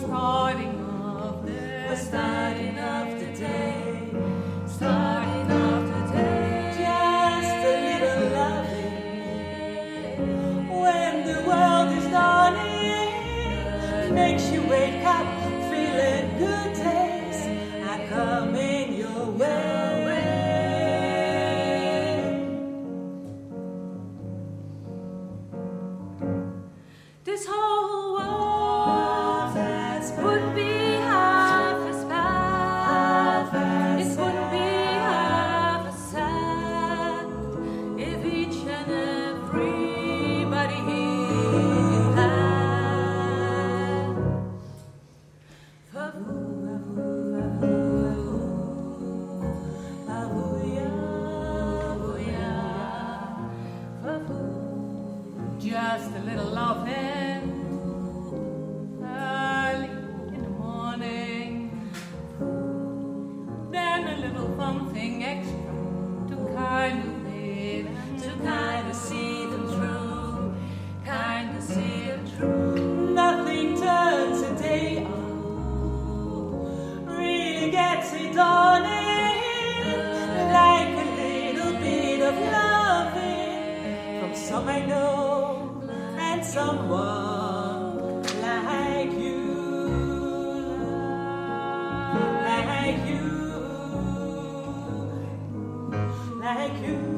starting of the starting of the day, starting of the day. just a little loving. When the world is dawning, makes you wake up feeling good days are coming your way. This whole world would be half as bad. It wouldn't be half as sad if each and everybody here had. Just a little loving early in the morning, then a little something extra to kind of live, To kind of see them through, kind of see it through. nothing turns a day on, really gets it dawning, like a little bit of loving from some I know and someone like you, like you, like you.